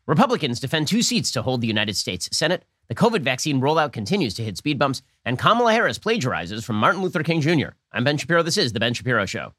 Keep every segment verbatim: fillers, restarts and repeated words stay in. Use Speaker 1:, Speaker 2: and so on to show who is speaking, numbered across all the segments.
Speaker 1: Republicans defend two seats to hold the United States Senate. The COVID vaccine rollout continues to hit speed bumps. And Kamala Harris plagiarizes from Martin Luther King Junior I'm Ben Shapiro. This is The Ben Shapiro Show.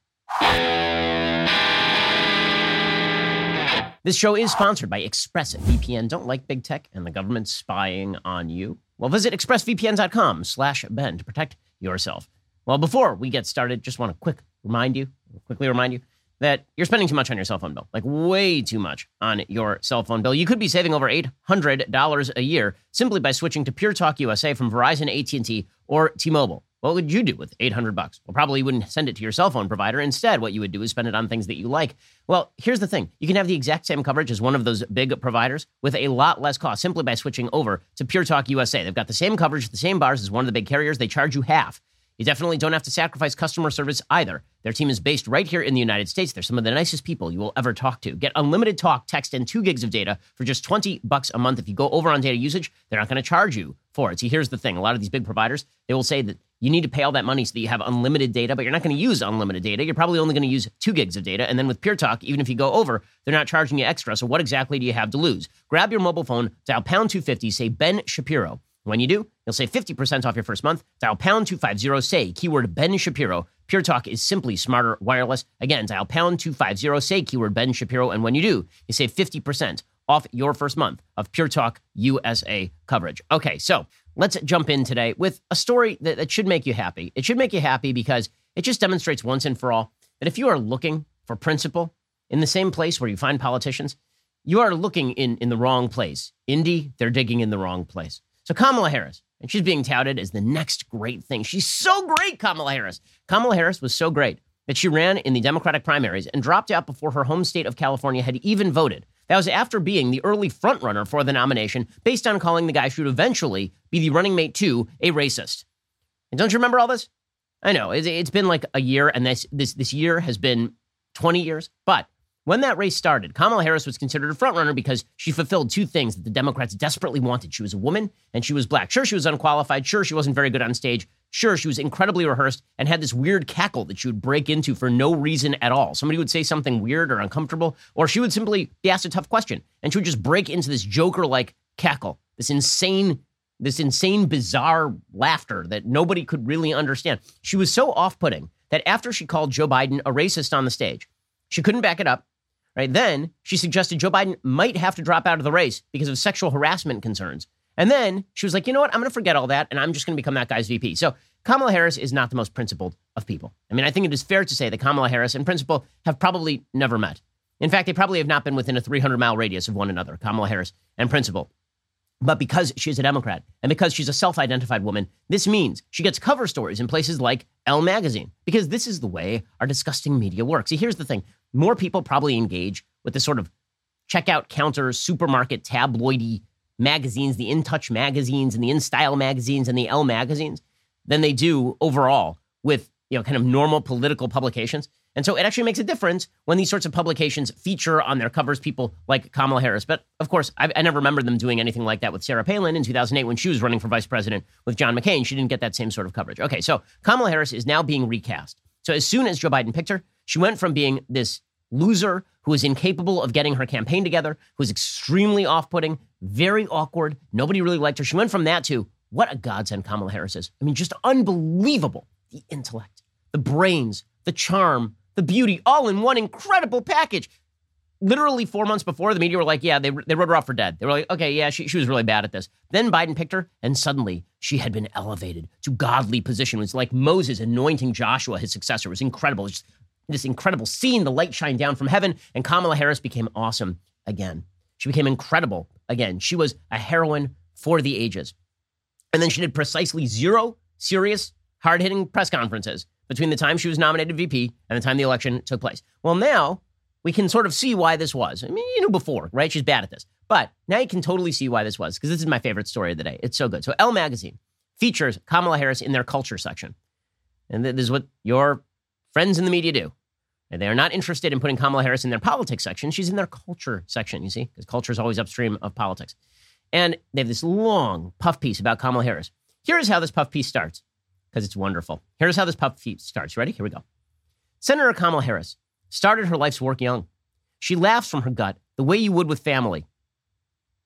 Speaker 1: This show is sponsored by ExpressVPN. Don't like big tech and the government spying on you? Well, visit expressvpn.com slash Ben to protect yourself. Well, before we get started, just want to quick remind you, quickly remind you that you're spending too much on your cell phone bill, like way too much on your cell phone bill. You could be saving over eight hundred dollars a year simply by switching to Pure Talk U S A from Verizon, A T and T, or T-Mobile. What would you do with eight hundred bucks? Well, probably you wouldn't send it to your cell phone provider. Instead, what you would do is spend it on things that you like. Well, here's the thing. You can have the exact same coverage as one of those big providers with a lot less cost simply by switching over to Pure Talk U S A. They've got the same coverage, the same bars as one of the big carriers. They charge you half. You definitely don't have to sacrifice customer service either. Their team is based right here in the United States. They're some of the nicest people you will ever talk to. Get unlimited talk, text, and two gigs of data for just twenty bucks a month. If you go over on data usage, they're not going to charge you for it. See, here's the thing. A lot of these big providers, they will say that you need to pay all that money so that you have unlimited data, but you're not going to use unlimited data. You're probably only going to use two gigs of data. And then with Pure Talk, even if you go over, they're not charging you extra. So what exactly do you have to lose? Grab your mobile phone, dial pound two fifty, say Ben Shapiro. When you do, you'll save fifty percent off your first month. Dial pound two fifty, say keyword Ben Shapiro. Pure Talk is simply smarter wireless. Again, dial pound two fifty, say keyword Ben Shapiro. And when you do, you save fifty percent off your first month of Pure Talk U S A coverage. Okay, so let's jump in today with a story that, that should make you happy. It should make you happy because it just demonstrates once and for all that if you are looking for principle in the same place where you find politicians, you are looking in, in the wrong place. Indy, they're digging in the wrong place. So Kamala Harris, and she's being touted as the next great thing. She's so great, Kamala Harris. Kamala Harris was so great that she ran in the Democratic primaries and dropped out before her home state of California had even voted. That was after being the early frontrunner for the nomination based on calling the guy who would eventually be the running mate to a racist. And don't you remember all this? I know, it's been like a year, and this this this year has been twenty years, but when that race started, Kamala Harris was considered a frontrunner because she fulfilled two things that the Democrats desperately wanted. She was a woman and she was black. Sure, she was unqualified. Sure, she wasn't very good on stage. Sure, she was incredibly rehearsed and had this weird cackle that she would break into for no reason at all. Somebody would say something weird or uncomfortable, or she would simply be asked a tough question and she would just break into this Joker-like cackle, this insane, this insane, bizarre laughter that nobody could really understand. She was so off-putting that after she called Joe Biden a racist on the stage, she couldn't back it up. Right then, she suggested Joe Biden might have to drop out of the race because of sexual harassment concerns. And then she was like, you know what? I'm going to forget all that, and I'm just going to become that guy's V P. So Kamala Harris is not the most principled of people. I mean, I think it is fair to say that Kamala Harris and Principal have probably never met. In fact, they probably have not been within a three hundred mile radius of one another, Kamala Harris and Principal. But because she's a Democrat and because she's a self-identified woman, this means she gets cover stories in places like Elle Magazine, because this is the way our disgusting media works. See, here's the thing. More people probably engage with the sort of checkout counter, supermarket, tabloidy magazines, the In Touch magazines and the In Style magazines and the Elle magazines than they do overall with, you know, kind of normal political publications. And so it actually makes a difference when these sorts of publications feature on their covers people like Kamala Harris. But of course, I, I never remember them doing anything like that with Sarah Palin in two thousand eight when she was running for vice president with John McCain. She didn't get that same sort of coverage. Okay, so Kamala Harris is now being recast. So as soon as Joe Biden picked her, she went from being this loser who was incapable of getting her campaign together, who was extremely off-putting, very awkward. Nobody really liked her. She went from that to what a godsend Kamala Harris is. I mean, just unbelievable. The intellect, the brains, the charm, the beauty, all in one incredible package. Literally four months before, the media were like, yeah, they, they wrote her off for dead. They were like, okay, yeah, she, she was really bad at this. Then Biden picked her, and suddenly she had been elevated to godly position. It was like Moses anointing Joshua, his successor. It was incredible. It was just this incredible scene, the light shined down from heaven, and Kamala Harris became awesome again. She became incredible again. She was a heroine for the ages. And then she did precisely zero serious, hard-hitting press conferences between the time she was nominated V P and the time the election took place. Well, now we can sort of see why this was. I mean, you knew before, right? She's bad at this. But now you can totally see why this was, because this is my favorite story of the day. It's so good. So Elle Magazine features Kamala Harris in their culture section. And this is what your friends in the media do. And they are not interested in putting Kamala Harris in their politics section. She's in their culture section, you see, because culture is always upstream of politics. And they have this long puff piece about Kamala Harris. Here's how this puff piece starts, because it's wonderful. Here's how this puff piece starts. Ready? Here we go. Senator Kamala Harris started her life's work young. She laughs from her gut the way you would with family.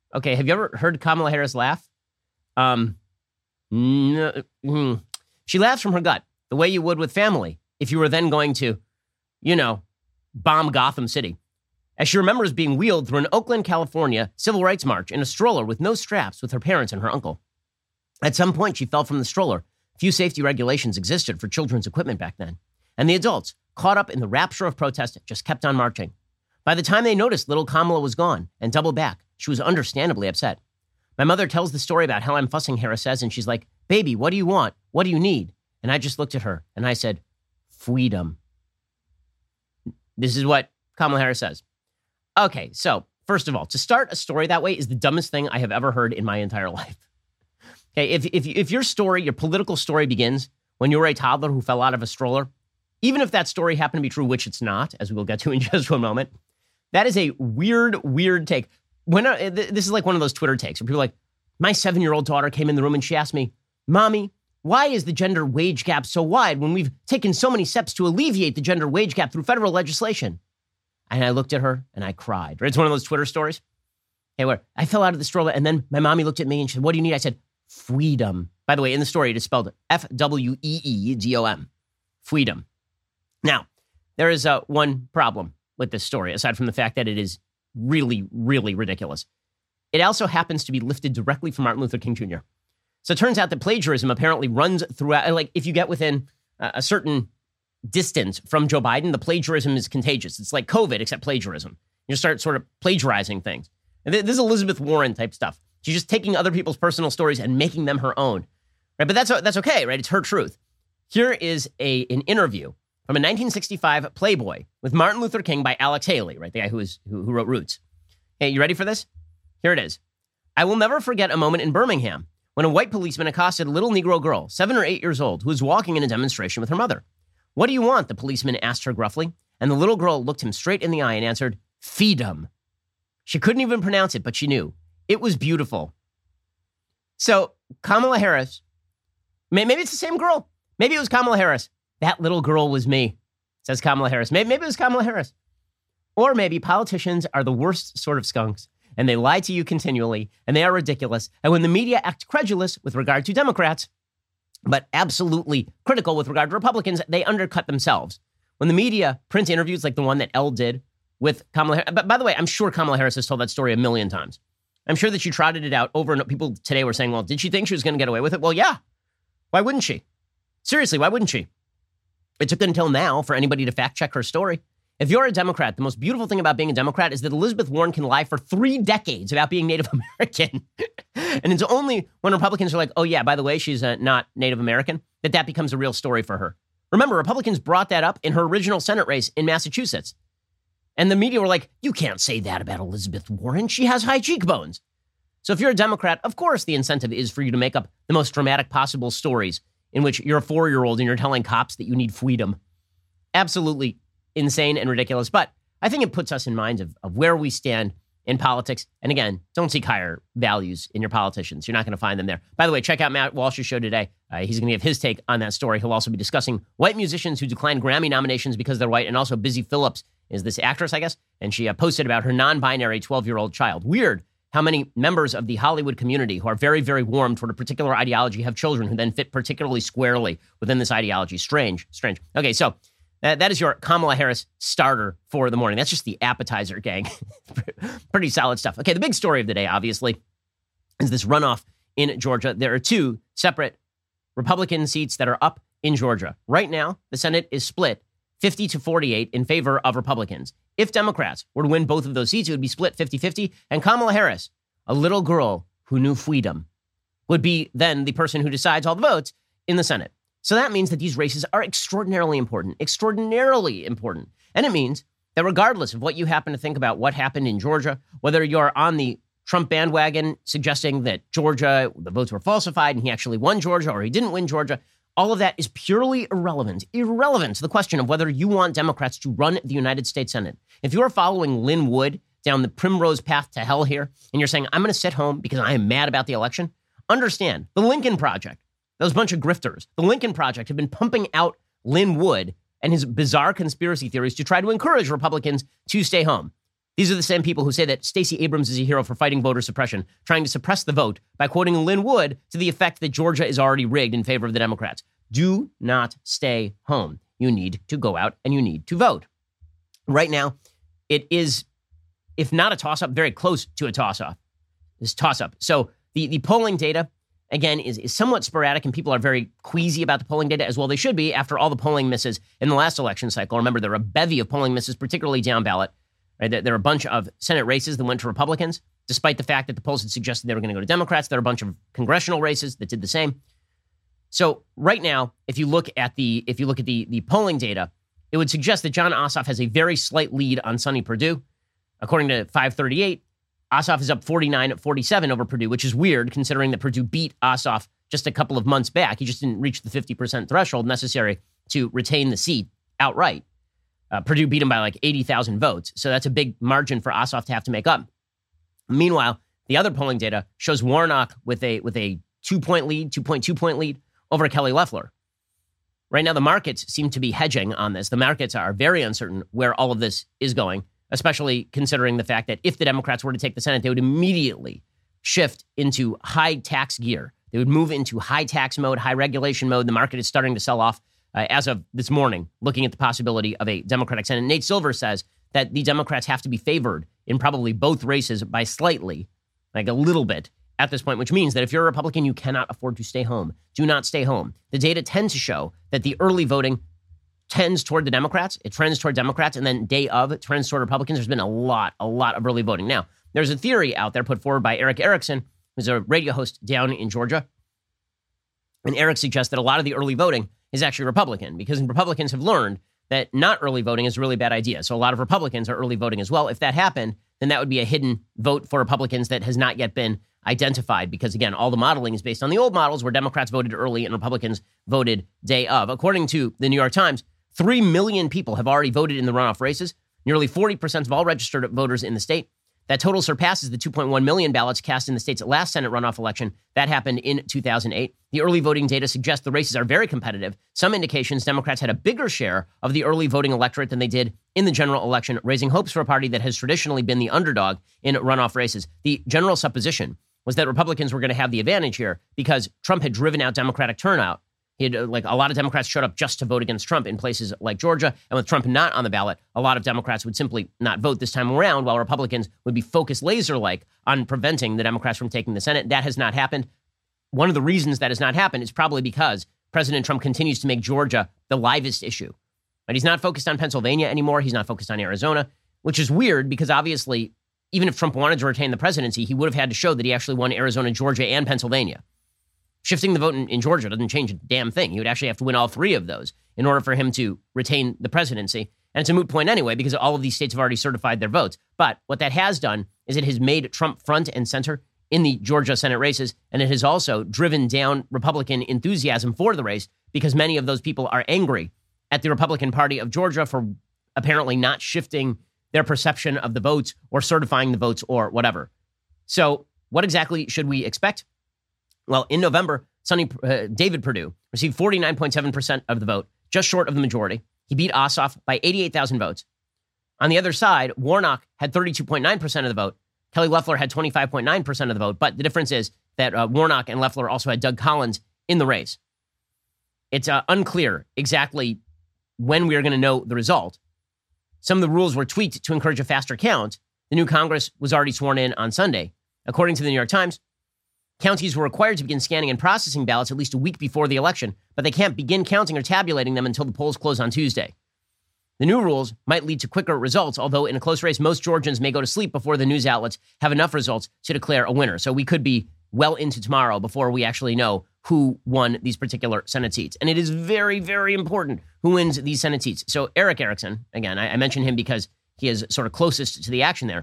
Speaker 1: Okay, have you ever heard Kamala Harris laugh? Um, no, mm, she laughs from her gut, the way you would with family if you were then going to, you know, bomb Gotham City. As she remembers being wheeled through an Oakland, California civil rights march in a stroller with no straps with her parents and her uncle. At some point, she fell from the stroller. Few safety regulations existed for children's equipment back then. And the adults, caught up in the rapture of protest, just kept on marching. By the time they noticed little Kamala was gone and doubled back, she was understandably upset. My mother tells the story about how I'm fussing, Harris says, and she's like, baby, what do you want? What do you need? And I just looked at her and I said, freedom. This is what Kamala Harris says. Okay, so first of all, to start a story that way is the dumbest thing I have ever heard in my entire life. Okay, if, if, if your story, your political story begins when you were a toddler who fell out of a stroller, even if that story happened to be true, which it's not, as we will get to in just one moment, that is a weird, weird take. When uh, this is like one of those Twitter takes where people are like, my seven-year-old daughter came in the room and she asked me, Mommy, why is the gender wage gap so wide when we've taken so many steps to alleviate the gender wage gap through federal legislation? And I looked at her and I cried. It's one of those Twitter stories. Hey, where I fell out of the stroller and then my mommy looked at me and she said, what do you need? I said, freedom. By the way, in the story, it is spelled F W E E D O M. Freedom. Now, there is uh, one problem with this story, aside from the fact that it is really, really ridiculous. It also happens to be lifted directly from Martin Luther King Junior So it turns out that plagiarism apparently runs throughout, like if you get within uh, a certain distance from Joe Biden, the plagiarism is contagious. It's like COVID, except plagiarism. You start sort of plagiarizing things. And this is Elizabeth Warren type stuff. She's just taking other people's personal stories and making them her own. Right? But that's that's okay, right? It's her truth. Here is a an interview from a nineteen sixty-five Playboy with Martin Luther King by Alex Haley, right? The guy who is who, who wrote Roots. Hey, you ready for this? Here it is. I will never forget a moment in Birmingham when a white policeman accosted a little Negro girl, seven or eight years old, who was walking in a demonstration with her mother. What do you want? The policeman asked her gruffly. And the little girl looked him straight in the eye and answered, freedom. She couldn't even pronounce it, but she knew. It was beautiful. So Kamala Harris, maybe it's the same girl. Maybe it was Kamala Harris. That little girl was me, says Kamala Harris. Maybe, maybe it was Kamala Harris. Or maybe politicians are the worst sort of skunks, and they lie to you continually, and they are ridiculous. And when the media act credulous with regard to Democrats, but absolutely critical with regard to Republicans, they undercut themselves. When the media print interviews like the one that Elle did with Kamala Harris, but by the way, I'm sure Kamala Harris has told that story a million times. I'm sure that she trotted it out over and people today were saying, well, did she think she was going to get away with it? Well, yeah. Why wouldn't she? Seriously, why wouldn't she? It took until now for anybody to fact check her story. If you're a Democrat, the most beautiful thing about being a Democrat is that Elizabeth Warren can lie for three decades about being Native American. And it's only when Republicans are like, oh, yeah, by the way, she's uh, not Native American, that that becomes a real story for her. Remember, Republicans brought that up in her original Senate race in Massachusetts. And the media were like, you can't say that about Elizabeth Warren. She has high cheekbones. So if you're a Democrat, of course, the incentive is for you to make up the most dramatic possible stories in which you're a four-year-old and you're telling cops that you need freedom. Absolutely insane and ridiculous. But I think it puts us in mind of, of where we stand in politics. And again, don't seek higher values in your politicians. You're not going to find them there. By the way, check out Matt Walsh's show today. Uh, he's going to give his take on that story. He'll also be discussing white musicians who declined Grammy nominations because they're white. And also Busy Phillips is this actress, I guess. And she uh, posted about her non-binary twelve-year-old child. Weird how many members of the Hollywood community who are very, very warm toward a particular ideology have children who then fit particularly squarely within this ideology. Strange, strange. Okay, so uh, that is your Kamala Harris starter for the morning. That's just the appetizer, gang. Pretty solid stuff. Okay, the big story of the day, obviously, is this runoff in Georgia. There are two separate Republican seats that are up in Georgia. Right now, the Senate is split fifty to forty-eight in favor of Republicans. If Democrats were to win both of those seats, it would be split fifty-fifty. And Kamala Harris, a little girl who knew freedom, would be then the person who decides all the votes in the Senate. So that means that these races are extraordinarily important, extraordinarily important. And it means that regardless of what you happen to think about what happened in Georgia, whether you're on the Trump bandwagon suggesting that Georgia, the votes were falsified and he actually won Georgia or he didn't win Georgia, all of that is purely irrelevant, irrelevant to the question of whether you want Democrats to run the United States Senate. If you're following Lynn Wood down the primrose path to hell here, and you're saying, I'm going to sit home because I am mad about the election, understand the Lincoln Project, those bunch of grifters, the Lincoln Project have been pumping out Lynn Wood and his bizarre conspiracy theories to try to encourage Republicans to stay home. These are the same people who say that Stacey Abrams is a hero for fighting voter suppression, trying to suppress the vote by quoting Lynn Wood to the effect that Georgia is already rigged in favor of the Democrats. Do not stay home. You need to go out and you need to vote. Right now, it is, if not a toss-up, very close to a toss-up. This toss-up. So the, the polling data, again, is, is somewhat sporadic, and people are very queasy about the polling data, as well they should be after all the polling misses in the last election cycle. Remember, there were a bevy of polling misses, particularly down ballot. Right? There, there were a bunch of Senate races that went to Republicans, despite the fact that the polls had suggested they were going to go to Democrats. There were a bunch of congressional races that did the same. So right now, if you look at the if you look at the, the polling data, it would suggest that Jon Ossoff has a very slight lead on Sonny Perdue. According to five thirty-eight, Ossoff is up forty-nine at forty-seven over Perdue, which is weird considering that Perdue beat Ossoff just a couple of months back. He just didn't reach the fifty percent threshold necessary to retain the seat outright. Uh, Perdue beat him by like eighty thousand votes. So that's a big margin for Ossoff to have to make up. Meanwhile, the other polling data shows Warnock with a with a two-point lead, two point two point lead over Kelly Loeffler. Right now, the markets seem to be hedging on this. The markets are very uncertain where all of this is going, especially considering the fact that if the Democrats were to take the Senate, they would immediately shift into high tax gear. They would move into high tax mode, high regulation mode. The market is starting to sell off uh, as of this morning, looking at the possibility of a Democratic Senate. Nate Silver says that the Democrats have to be favored in probably both races by slightly, like a little bit, at this point, which means that if you're a Republican, you cannot afford to stay home. Do not stay home. The data tends to show that the early voting tends toward the Democrats. It trends toward Democrats, and then day of, it trends toward Republicans. There's been a lot, a lot of early voting. Now, there's a theory out there put forward by Eric Erickson, who's a radio host down in Georgia. And Eric suggests that a lot of the early voting is actually Republican, because Republicans have learned that not early voting is a really bad idea. So a lot of Republicans are early voting as well. If that happened, then that would be a hidden vote for Republicans that has not yet been identified, because, again, all the modeling is based on the old models where Democrats voted early and Republicans voted day of. According to the New York Times, three million people have already voted in the runoff races, nearly forty percent of all registered voters in the state. That total surpasses the two point one million ballots cast in the state's last Senate runoff election. That happened in two thousand eight. The early voting data suggests the races are very competitive. Some indications Democrats had a bigger share of the early voting electorate than they did in the general election, raising hopes for a party that has traditionally been the underdog in runoff races. The general supposition was that Republicans were going to have the advantage here because Trump had driven out Democratic turnout. He had, like, a lot of Democrats showed up just to vote against Trump in places like Georgia. And with Trump not on the ballot, a lot of Democrats would simply not vote this time around, while Republicans would be focused laser-like on preventing the Democrats from taking the Senate. That has not happened. One of the reasons that has not happened is probably because President Trump continues to make Georgia the livest issue. But he's not focused on Pennsylvania anymore. He's not focused on Arizona, which is weird because obviously, even if Trump wanted to retain the presidency, he would have had to show that he actually won Arizona, Georgia, and Pennsylvania. Shifting the vote in, in Georgia doesn't change a damn thing. He would actually have to win all three of those in order for him to retain the presidency. And it's a moot point anyway, because all of these states have already certified their votes. But what that has done is it has made Trump front and center in the Georgia Senate races, and it has also driven down Republican enthusiasm for the race, because many of those people are angry at the Republican Party of Georgia for apparently not shifting their perception of the votes or certifying the votes or whatever. So what exactly should we expect? Well, in November, Sonny, uh, David Perdue received forty-nine point seven percent of the vote, just short of the majority. He beat Ossoff by eighty-eight thousand votes. On the other side, Warnock had thirty-two point nine percent of the vote. Kelly Loeffler had twenty-five point nine percent of the vote. But the difference is that uh, Warnock and Loeffler also had Doug Collins in the race. It's uh, unclear exactly when we are going to know the result. Some of the rules were tweaked to encourage a faster count. The new Congress was already sworn in on Sunday. According to the New York Times, counties were required to begin scanning and processing ballots at least a week before the election, but they can't begin counting or tabulating them until the polls close on Tuesday. The new rules might lead to quicker results, although in a close race, most Georgians may go to sleep before the news outlets have enough results to declare a winner. So we could be well into tomorrow before we actually know who won these particular Senate seats. And it is very, very important who wins these Senate seats. So Eric Erickson, again, I, I mentioned him because he is sort of closest to the action there.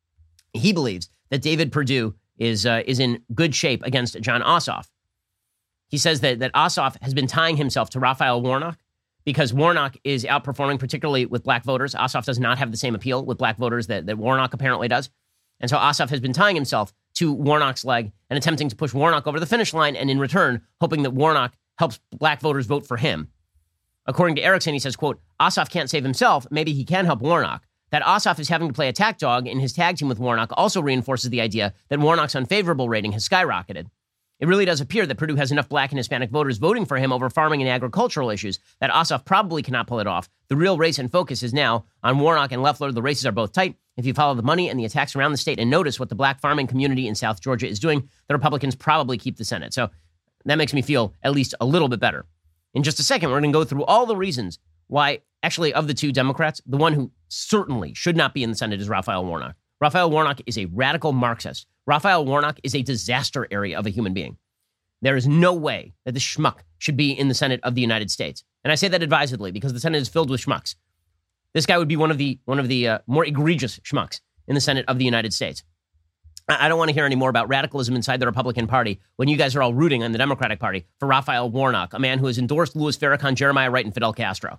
Speaker 1: He believes that David Perdue is uh, is in good shape against Jon Ossoff. He says that, that Ossoff has been tying himself to Raphael Warnock because Warnock is outperforming, particularly with black voters. Ossoff does not have the same appeal with black voters that, that Warnock apparently does. And so Ossoff has been tying himself to Warnock's leg and attempting to push Warnock over the finish line, and in return, hoping that Warnock helps black voters vote for him. According to Erickson, he says, quote, Ossoff can't save himself. Maybe he can help Warnock. that Ossoff is having to play attack dog in his tag team with Warnock also reinforces the idea that Warnock's unfavorable rating has skyrocketed. It really does appear that Perdue has enough black and Hispanic voters voting for him over farming and agricultural issues that Ossoff probably cannot pull it off. The real race and focus is now on Warnock and Loeffler. The races are both tight. If you follow the money and the attacks around the state and notice what the black farming community in South Georgia is doing, the Republicans probably keep the Senate. So that makes me feel at least a little bit better. In just a second, we're going to go through all the reasons why, actually, of the two Democrats, the one who certainly should not be in the Senate is Raphael Warnock. Raphael Warnock is a radical Marxist. Raphael Warnock is a disaster area of a human being. There is no way that this schmuck should be in the Senate of the United States. And I say that advisedly because the Senate is filled with schmucks. This guy would be one of the one of the uh, more egregious schmucks in the Senate of the United States. I, I don't want to hear any more about radicalism inside the Republican Party when you guys are all rooting on the Democratic Party for Raphael Warnock, a man who has endorsed Louis Farrakhan, Jeremiah Wright, and Fidel Castro.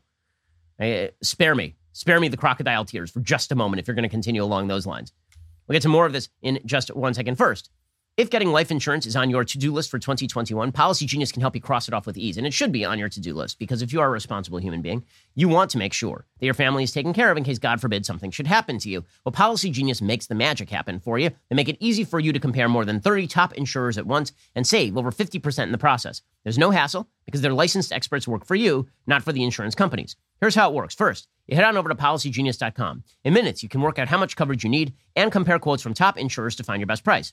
Speaker 1: Uh, spare me. Spare me the crocodile tears for just a moment if you're going to continue along those lines. We'll get to more of this in just one second. First, if getting life insurance is on your to-do list for twenty twenty-one, Policy Genius can help you cross it off with ease. And it should be on your to-do list because if you are a responsible human being, you want to make sure that your family is taken care of in case, God forbid, something should happen to you. Well, Policy Genius makes the magic happen for you. They make it easy for you to compare more than thirty top insurers at once and save over fifty percent in the process. There's no hassle because their licensed experts work for you, not for the insurance companies. Here's how it works. First, you head on over to policy genius dot com. In minutes, you can work out how much coverage you need and compare quotes from top insurers to find your best price.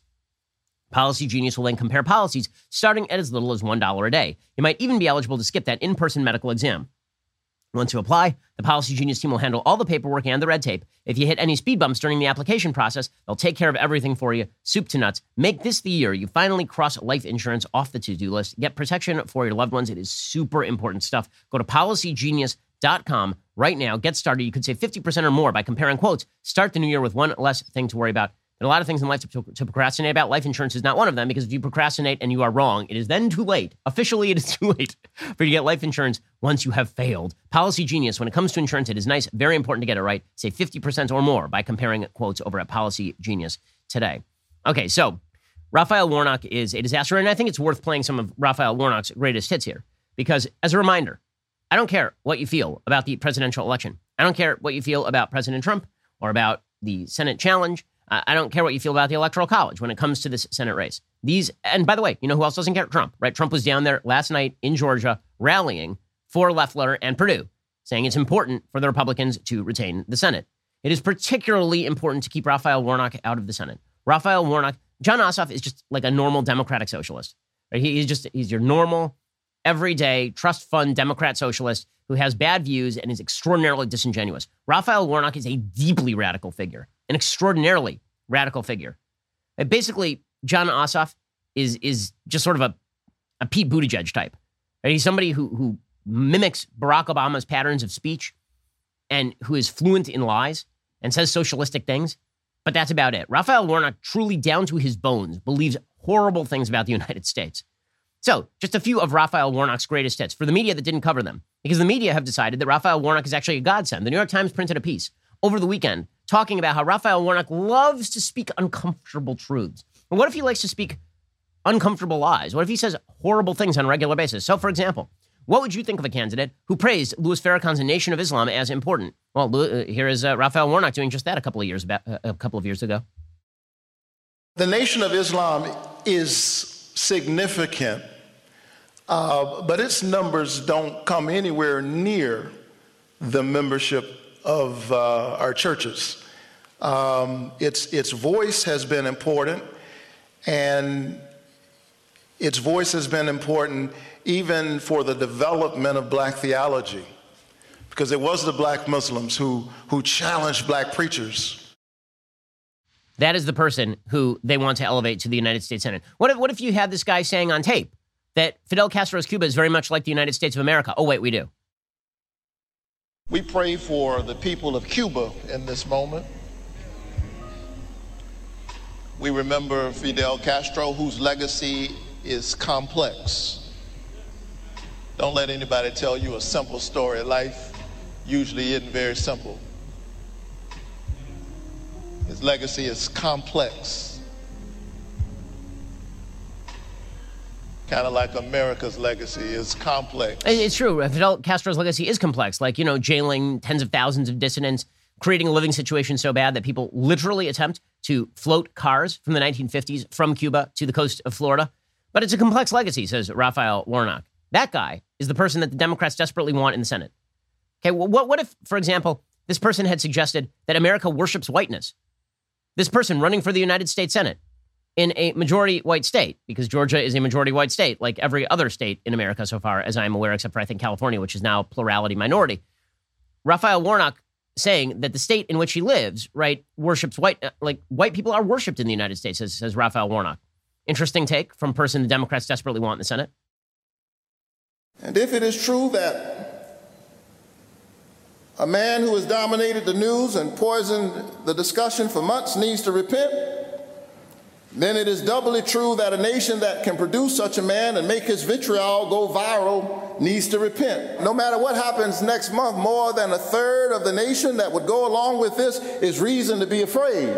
Speaker 1: Policy Genius will then compare policies starting at as little as one dollar a day. You might even be eligible to skip that in-person medical exam. Once you apply, the Policy Genius team will handle all the paperwork and the red tape. If you hit any speed bumps during the application process, they'll take care of everything for you, soup to nuts. Make this the year you finally cross life insurance off the to-do list. Get protection for your loved ones. It is super important stuff. Go to policy genius dot com right now. Get started. You could save fifty percent or more by comparing quotes. Start the new year with one less thing to worry about. There are a lot of things in life to, to procrastinate about. Life insurance is not one of them because if you procrastinate and you are wrong, it is then too late. Officially, it is too late for you to get life insurance once you have failed. Policy Genius, when it comes to insurance, it is nice, very important to get it right. Save fifty percent or more by comparing quotes over at Policy Genius today. Okay, so Raphael Warnock is a disaster, and I think it's worth playing some of Raphael Warnock's greatest hits here because, as a reminder, I don't care what you feel about the presidential election. I don't care what you feel about President Trump or about the Senate challenge. I don't care what you feel about the Electoral College when it comes to this Senate race. These, and by the way, you know who else doesn't care? Trump, right? Trump was down there last night in Georgia rallying for Loeffler and Perdue, saying it's important for the Republicans to retain the Senate. It is particularly important to keep Raphael Warnock out of the Senate. Raphael Warnock, Jon Ossoff is just like a normal Democratic socialist. Right? He, he's just, he's your normal, everyday, trust fund Democrat socialist who has bad views and is extraordinarily disingenuous. Raphael Warnock is a deeply radical figure. An extraordinarily radical figure. And basically, Jon Ossoff is is just sort of a, a Pete Buttigieg type. Right? He's somebody who who mimics Barack Obama's patterns of speech and who is fluent in lies and says socialistic things, but that's about it. Raphael Warnock, truly down to his bones, believes horrible things about the United States. So, just a few of Raphael Warnock's greatest hits for the media that didn't cover them, because the media have decided that Raphael Warnock is actually a godsend. The New York Times printed a piece over the weekend talking about how Raphael Warnock loves to speak uncomfortable truths. And what if he likes to speak uncomfortable lies? What if he says horrible things on a regular basis? So, for example, what would you think of a candidate who praised Louis Farrakhan's Nation of Islam as important? Well, uh, here is uh, Raphael Warnock doing just that a couple of years about, uh, a couple of years ago.
Speaker 2: The Nation of Islam is significant, uh, but its numbers don't come anywhere near the membership of uh, our churches. Um, its its voice has been important, and its voice has been important even for the development of black theology, because it was the black Muslims who who challenged black preachers.
Speaker 1: That is the person who they want to elevate to the United States Senate. What if, what if you had this guy saying on tape that Fidel Castro's Cuba is very much like the United States of America? Oh, wait, we do.
Speaker 3: We pray for the people of Cuba in this moment. We remember Fidel Castro, whose legacy is complex. Don't let anybody tell you a simple story. Life usually isn't very simple. His legacy is complex. Kind of like America's legacy is complex.
Speaker 1: It's true. Fidel Castro's legacy is complex. Like, you know, jailing tens of thousands of dissidents, creating a living situation so bad that people literally attempt to float cars from the nineteen fifties from Cuba to the coast of Florida. But it's a complex legacy, says Raphael Warnock. That guy is the person that the Democrats desperately want in the Senate. Okay, well, what, what if, for example, this person had suggested that America worships whiteness? This person running for the United States Senate in a majority white state, because Georgia is a majority white state, like every other state in America so far as I'm aware, except for I think California, which is now plurality minority. Raphael Warnock saying that the state in which he lives, right, worships white, like white people are worshipped in the United States, says, says Raphael Warnock. Interesting take from a person the Democrats desperately want in the Senate.
Speaker 2: And if it is true that a man who has dominated the news and poisoned the discussion for months needs to repent, then it is doubly true that a nation that can produce such a man and make his vitriol go viral needs to repent. No matter what happens next month, more than a third of the nation that would go along with this is reason to be afraid.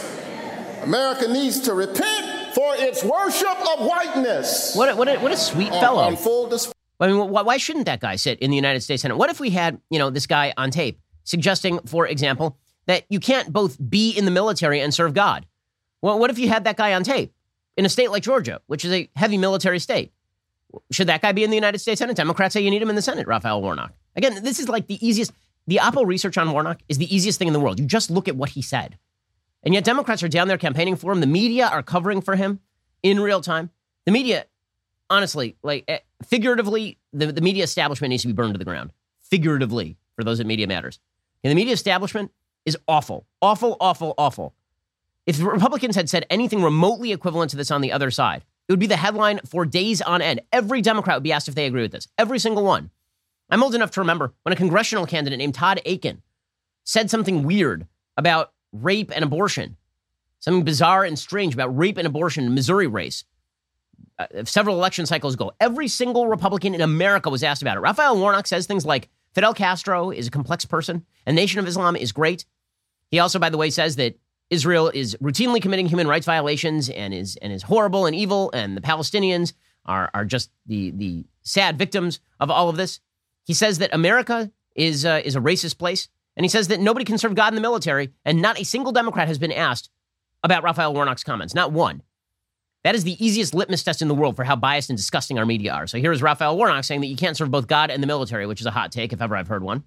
Speaker 2: America needs to repent for its worship of whiteness.
Speaker 1: What a, what a, what a sweet
Speaker 2: on,
Speaker 1: fellow.
Speaker 2: On full display.
Speaker 1: I mean, why shouldn't that guy sit in the United States Senate? What if we had, you know, this guy on tape suggesting, for example, that you can't both be in the military and serve God? Well, what if you had that guy on tape in a state like Georgia, which is a heavy military state? Should that guy be in the United States Senate? Democrats say you need him in the Senate, Raphael Warnock. Again, this is like the easiest. The Oppo research on Warnock is the easiest thing in the world. You just look at what he said. And yet Democrats are down there campaigning for him. The media are covering for him in real time. The media, honestly, like figuratively, the, the media establishment needs to be burned to the ground. Figuratively, for those that media matters. And the media establishment is awful, awful, awful, awful. If the Republicans had said anything remotely equivalent to this on the other side, it would be the headline for days on end. Every Democrat would be asked if they agree with this. Every single one. I'm old enough to remember when a congressional candidate named Todd Akin said something weird about rape and abortion. Something bizarre and strange about rape and abortion in the Missouri race. Uh, several election cycles ago. Every single Republican in America was asked about it. Raphael Warnock says things like Fidel Castro is a complex person and Nation of Islam is great. He also, by the way, says that Israel is routinely committing human rights violations and is and is horrible and evil, and the Palestinians are are just the the sad victims of all of this. He says that America is uh, is a racist place, and he says that nobody can serve God in the military, and not a single Democrat has been asked about Raphael Warnock's comments, not one. That is the easiest litmus test in the world for how biased and disgusting our media are. So here is Raphael Warnock saying that you can't serve both God and the military, which is a hot take if ever I've heard one.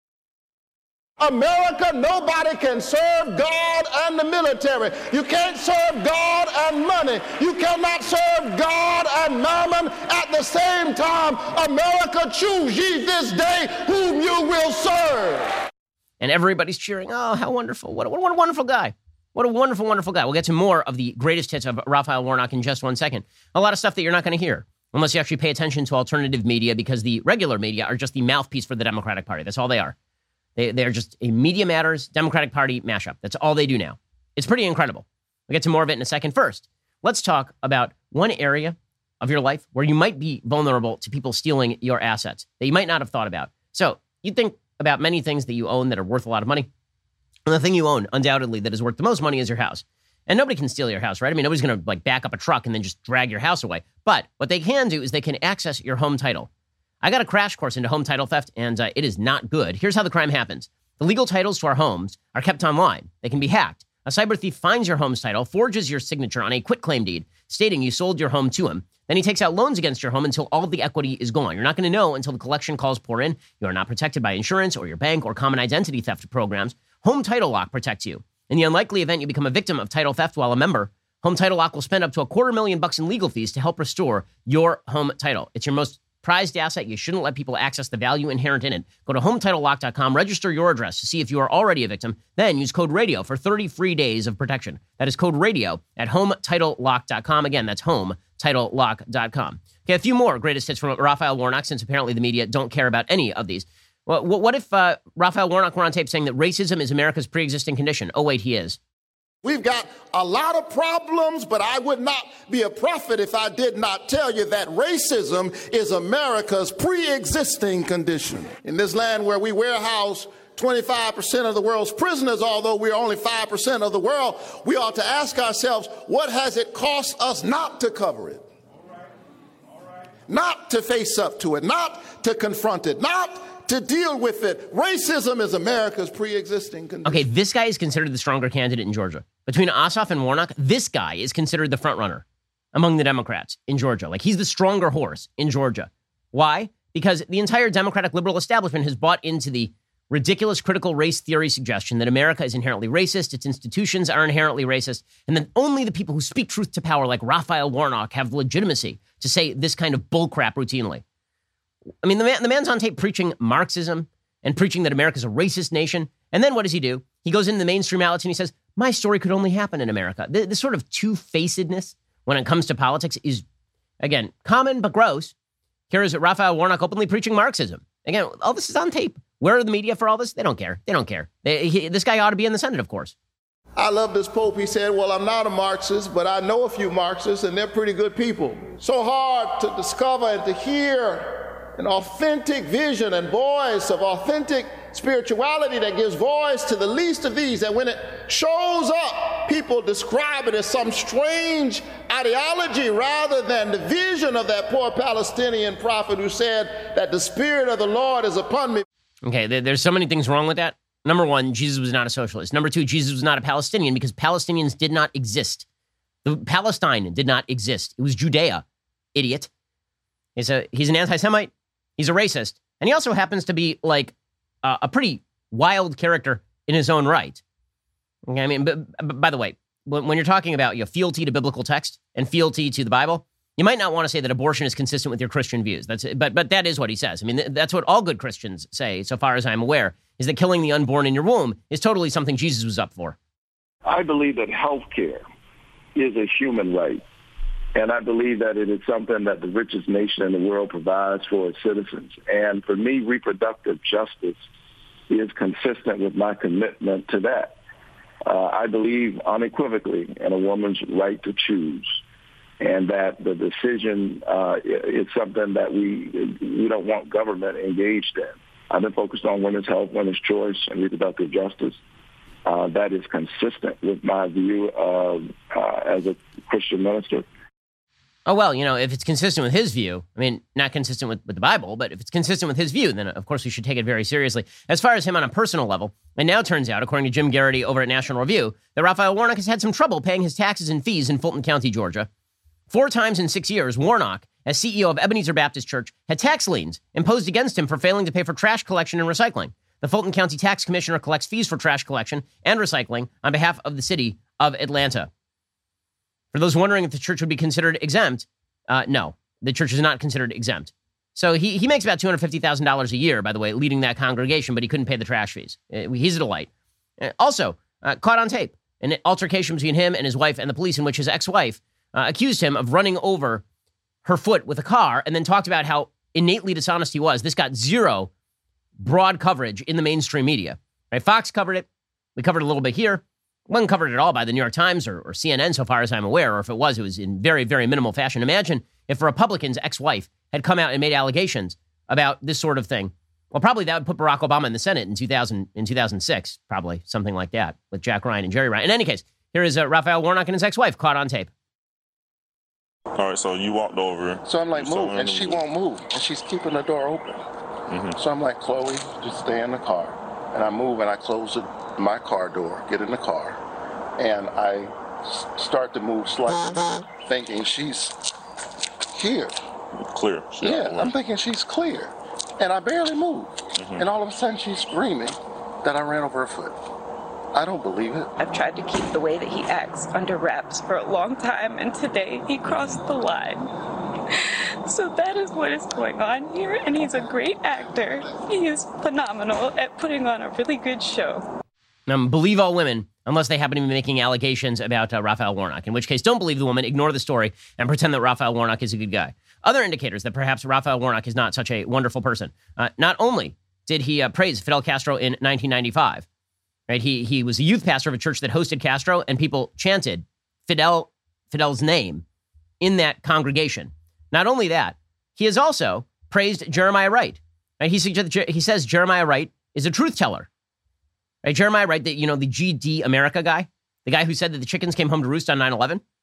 Speaker 2: America, nobody can serve God and the military. You can't serve God and money. You cannot serve God and mammon at the same time. America, choose ye this day whom you will serve.
Speaker 1: And everybody's cheering. Oh, how wonderful. What a, what a wonderful guy. What a wonderful, wonderful guy. We'll get to more of the greatest hits of Raphael Warnock in just one second. A lot of stuff that you're not going to hear unless you actually pay attention to alternative media, because the regular media are just the mouthpiece for the Democratic Party. That's all they are. They, they're just a Media Matters Democratic Party mashup. That's all they do now. It's pretty incredible. We'll get to more of it in a second. First, let's talk about one area of your life where you might be vulnerable to people stealing your assets that you might not have thought about. So you think about many things that you own that are worth a lot of money. And the thing you own, undoubtedly, that is worth the most money is your house. And nobody can steal your house, right? I mean, nobody's going to like back up a truck and then just drag your house away. But what they can do is they can access your home title. I got a crash course into home title theft, and uh, it is not good. Here's how the crime happens. The legal titles to our homes are kept online. They can be hacked. A cyber thief finds your home's title, forges your signature on a quitclaim deed, stating you sold your home to him. Then he takes out loans against your home until all of the equity is gone. You're not going to know until the collection calls pour in. You are not protected by insurance or your bank or common identity theft programs. Home Title Lock protects you. In the unlikely event you become a victim of title theft while a member, Home Title Lock will spend up to a quarter million bucks in legal fees to help restore your home title. It's your most prized asset. You shouldn't let people access the value inherent in it. Go to home title lock dot com, register your address to see if you are already a victim. Then use code RADIO for thirty free days of protection. That is code RADIO at home title lock dot com. Again, that's home title lock dot com. Okay, a few more greatest hits from Raphael Warnock, since apparently the media don't care about any of these. Well, what if uh, Raphael Warnock were on tape saying that racism is America's pre-existing condition? Oh, wait, he is.
Speaker 2: We've got a lot of problems, but I would not be a prophet if I did not tell you that racism is America's pre-existing condition. In this land where we warehouse twenty-five percent of the world's prisoners, although we're only five percent of the world, we ought to ask ourselves, what has it cost us not to cover it? not to face up to it, not to confront it, not to deal with it. Racism is America's pre-existing condition.
Speaker 1: Okay, this guy is considered the stronger candidate in Georgia. Between Ossoff and Warnock, this guy is considered the front runner among the Democrats in Georgia. Like, he's the stronger horse in Georgia. Why? Because the entire Democratic liberal establishment has bought into the ridiculous critical race theory suggestion that America is inherently racist, its institutions are inherently racist, and that only the people who speak truth to power, like Raphael Warnock, have the legitimacy to say this kind of bullcrap routinely. I mean, the man, the man's on tape preaching Marxism and preaching that America's a racist nation. And then what does he do? He goes into the mainstream outlets and he says, my story could only happen in America. This, this sort of two-facedness when it comes to politics is, again, common but gross. Here is Raphael Warnock openly preaching Marxism. Again, all this is on tape. Where are the media for all this? They don't care. They don't care. They, he, this guy ought to be in the Senate, of course.
Speaker 2: I love this Pope. He said, well, I'm not a Marxist, but I know a few Marxists, and they're pretty good people. So hard to discover and to hear an authentic vision and voice of authentic spirituality that gives voice to the least of these, that when it shows up, people describe it as some strange ideology rather than the vision of that poor Palestinian prophet who said that the Spirit of the Lord is upon me.
Speaker 1: Okay, there, there's so many things wrong with that. Number one, Jesus was not a socialist. Number two, Jesus was not a Palestinian because Palestinians did not exist. The Palestine did not exist. It was Judea, idiot. He's a he's an anti-Semite. He's a racist. And he also happens to be like uh, a pretty wild character in his own right. Okay, I mean, but, but by the way, when, when you're talking about you know, fealty to biblical text and fealty to the Bible, you might not want to say that abortion is consistent with your Christian views. That's but but that is what he says. I mean, th- that's what all good Christians say, so far as I'm aware, is that killing the unborn in your womb is totally something Jesus was up for.
Speaker 4: I believe that health care is a human right. And I believe that it is something that the richest nation in the world provides for its citizens. And for me, reproductive justice is consistent with my commitment to that. Uh, I believe unequivocally in a woman's right to choose, and that the decision uh, is something that we we don't want government engaged in. I've been focused on women's health, women's choice, and reproductive justice. Uh, that is consistent with my view of, uh, as a Christian minister.
Speaker 1: Oh, well, you know, if it's consistent with his view, I mean, not consistent with, with the Bible, but if it's consistent with his view, then of course we should take it very seriously. As far as him on a personal level, it now turns out, according to Jim Garrity over at National Review, that Raphael Warnock has had some trouble paying his taxes and fees in Fulton County, Georgia. Four times in six years, Warnock, as C E O of Ebenezer Baptist Church, had tax liens imposed against him for failing to pay for trash collection and recycling. The Fulton County Tax Commissioner collects fees for trash collection and recycling on behalf of the city of Atlanta. For those wondering if the church would be considered exempt, Uh, no, the church is not considered exempt. So he he makes about two hundred fifty thousand dollars a year, by the way, leading that congregation, but he couldn't pay the trash fees. Uh, he's a delight. Uh, also, uh, caught on tape, an altercation between him and his wife and the police in which his ex-wife uh, accused him of running over her foot with a car and then talked about how innately dishonest he was. This got zero broad coverage in the mainstream media. Right? Fox covered it. We covered it a little bit here. Wasn't covered at all by the New York Times or, or C N N so far as I'm aware, or if it was, it was in very, very minimal fashion. Imagine if a Republican's ex-wife had come out and made allegations about this sort of thing. Well, probably that would put Barack Obama in the Senate in two thousand, in two thousand six, probably something like that, with Jack Ryan and Jerry Ryan. In any case, here is uh, Raphael Warnock and his ex-wife caught on tape.
Speaker 5: All right, so you walked over.
Speaker 6: So I'm like, move, and she won't move, and she's keeping the door open. Mm-hmm. So I'm like, Chloe, just stay in the car. And I move, and I close the, my car door, get in the car, and I s- start to move slightly, thinking she's here.
Speaker 5: Clear. She
Speaker 6: Yeah, I'm thinking she's clear. And I barely moved. Mm-hmm. And all of a sudden, she's screaming that I ran over her foot. I don't believe it.
Speaker 7: I've tried to keep the way that he acts under wraps for a long time, and today he crossed the line. So that is what is going on here, and he's a great actor. He is phenomenal at putting on a really good show.
Speaker 1: Um, believe all women, unless they happen to be making allegations about uh, Raphael Warnock, in which case don't believe the woman, ignore the story, and pretend that Raphael Warnock is a good guy. Other indicators that perhaps Raphael Warnock is not such a wonderful person. Uh, not only did he uh, praise Fidel Castro in nineteen ninety-five, right? He he was a youth pastor of a church that hosted Castro, and people chanted Fidel Fidel's name in that congregation. Not only that, he has also praised Jeremiah Wright. Right? He suggests, he says Jeremiah Wright is a truth teller. Right? Jeremiah Wright, the, you know, the G D America guy, the guy who said that the chickens came home to roost on nine eleven.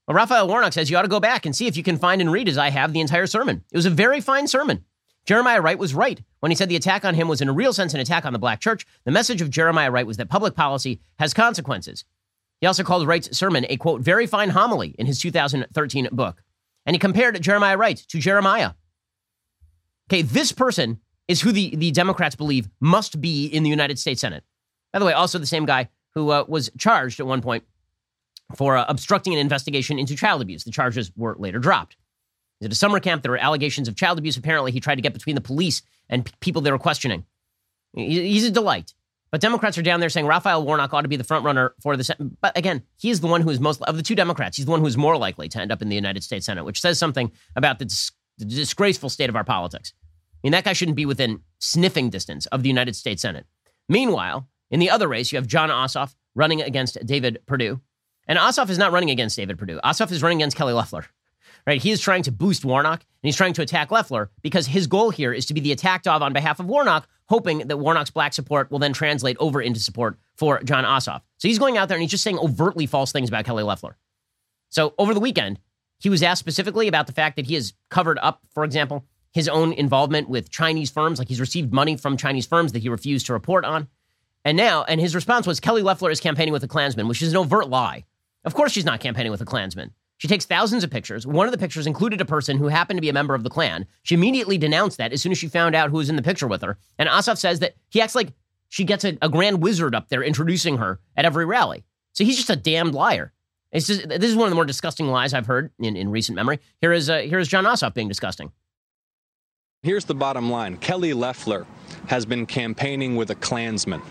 Speaker 1: Well, Raphael Warnock says you ought to go back and see if you can find and read, as I have, the entire sermon. It was a very fine sermon. Jeremiah Wright was right when he said the attack on him was in a real sense an attack on the black church. The message of Jeremiah Wright was that public policy has consequences. He also called Wright's sermon a, quote, very fine homily in his two thousand thirteen book. And he compared Jeremiah Wright to Jeremiah. Okay, this person is who the, the Democrats believe must be in the United States Senate. By the way, also the same guy who uh, was charged at one point for uh, obstructing an investigation into child abuse. The charges were later dropped. At a summer camp, there were allegations of child abuse. Apparently, he tried to get between the police and p- people they were questioning. He, he's a delight. But Democrats are down there saying Raphael Warnock ought to be the front runner for the Senate. But again, he is the one who is most, of the two Democrats, he's the one who is more likely to end up in the United States Senate, which says something about the, dis- the disgraceful state of our politics. I mean, that guy shouldn't be within sniffing distance of the United States Senate. Meanwhile, in the other race, you have Jon Ossoff running against David Perdue. And Ossoff is not running against David Perdue. Ossoff is running against Kelly Loeffler. Right? He is trying to boost Warnock, and he's trying to attack Loeffler because his goal here is to be the attack dog on behalf of Warnock, hoping that Warnock's black support will then translate over into support for Jon Ossoff. So he's going out there and he's just saying overtly false things about Kelly Loeffler. So over the weekend, he was asked specifically about the fact that he has covered up, for example, his own involvement with Chinese firms, like he's received money from Chinese firms that he refused to report on. And now, and his response was Kelly Loeffler is campaigning with a Klansman, which is an overt lie. Of course she's not campaigning with a Klansman. She takes thousands of pictures. One of the pictures included a person who happened to be a member of the Klan. She immediately denounced that as soon as she found out who was in the picture with her. And Ossoff says that he acts like she gets a, a grand wizard up there introducing her at every rally. So he's just a damned liar. It's just, this is one of the more disgusting lies I've heard in, in recent memory. Here is, uh, here is Jon Ossoff being disgusting.
Speaker 8: Here's the bottom line. Kelly Loeffler has been campaigning with a Klansman.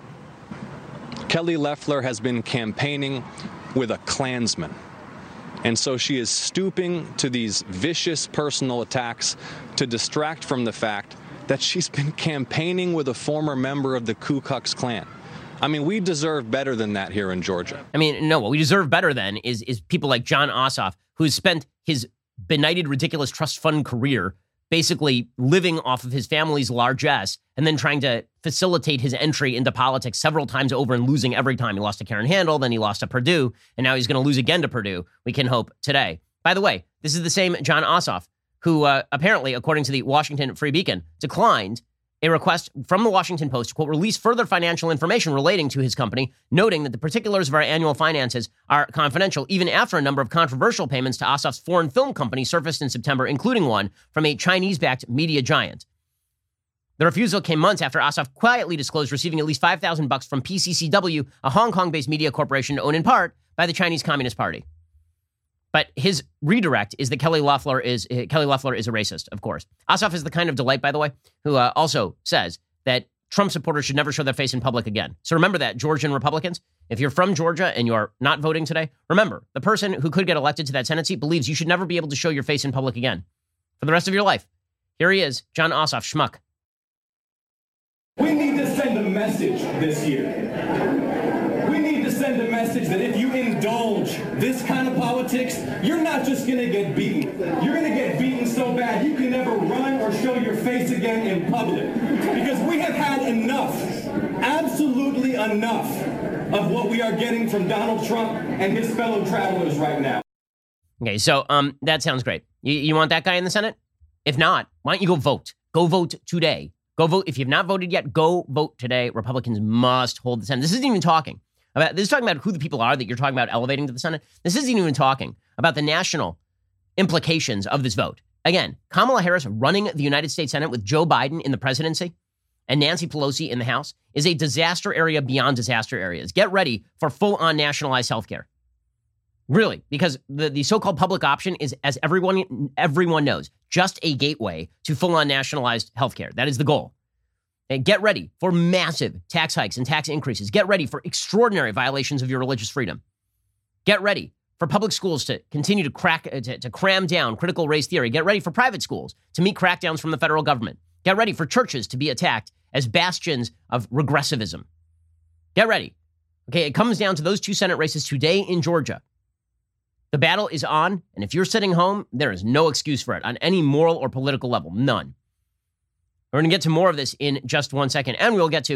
Speaker 8: Kelly Loeffler has been campaigning with a Klansman. And so she is stooping to these vicious personal attacks to distract from the fact that she's been campaigning with a former member of the Ku Klux Klan. I mean, we deserve better than that here in Georgia.
Speaker 1: I mean, no, what we deserve better than is, is people like Jon Ossoff, who's spent his benighted, ridiculous trust fund career basically living off of his family's largesse and then trying to facilitate his entry into politics several times over and losing every time. He lost to Karen Handel, then he lost to Perdue, and now he's going to lose again to Perdue, we can hope, today. By the way, this is the same Jon Ossoff who uh, apparently, according to the Washington Free Beacon, declined a request from the Washington Post to, quote, release further financial information relating to his company, noting that the particulars of our annual finances are confidential, even after a number of controversial payments to Ossoff's foreign film company surfaced in September, including one from a Chinese-backed media giant. The refusal came months after Ossoff quietly disclosed receiving at least five thousand bucks from P C C W, a Hong Kong-based media corporation owned in part by the Chinese Communist Party. But his redirect is that Kelly Loeffler is uh, Kelly Loeffler is a racist, of course. Ossoff is the kind of delight, by the way, who uh, also says that Trump supporters should never show their face in public again. So remember that, Georgian Republicans. If you're from Georgia and you're not voting today, remember, the person who could get elected to that Senate seat believes you should never be able to show your face in public again for the rest of your life. Here he is, Jon Ossoff, schmuck.
Speaker 9: We need to send a message this year. We need to send a message that if you indulge this kind of politics, you're not just going to get beaten. You're going to get beaten so bad you can never run or show your face again in public. Because we have had enough, absolutely enough, of what we are getting from Donald Trump and his fellow travelers right now.
Speaker 1: Okay, so um, that sounds great. You, you want that guy in the Senate? If not, why don't you go vote? Go vote today. Go vote. If you've not voted yet, go vote today. Republicans must hold the Senate. This isn't even talking about, this is talking about who the people are that you're talking about elevating to the Senate. This isn't even talking about the national implications of this vote. Again, Kamala Harris running the United States Senate with Joe Biden in the presidency and Nancy Pelosi in the House is a disaster area beyond disaster areas. Get ready for full-on nationalized healthcare. Really, because the, the so-called public option is, as everyone everyone knows, just a gateway to full-on nationalized healthcare. That is the goal. And get ready for massive tax hikes and tax increases. Get ready for extraordinary violations of your religious freedom. Get ready for public schools to continue to crack to, to cram down critical race theory. Get ready for private schools to meet crackdowns from the federal government. Get ready for churches to be attacked as bastions of regressivism. Get ready. Okay, it comes down to those two Senate races today in Georgia. The battle is on, and if you're sitting home, there is no excuse for it on any moral or political level. None. We're going to get to more of this in just one second, and we'll get to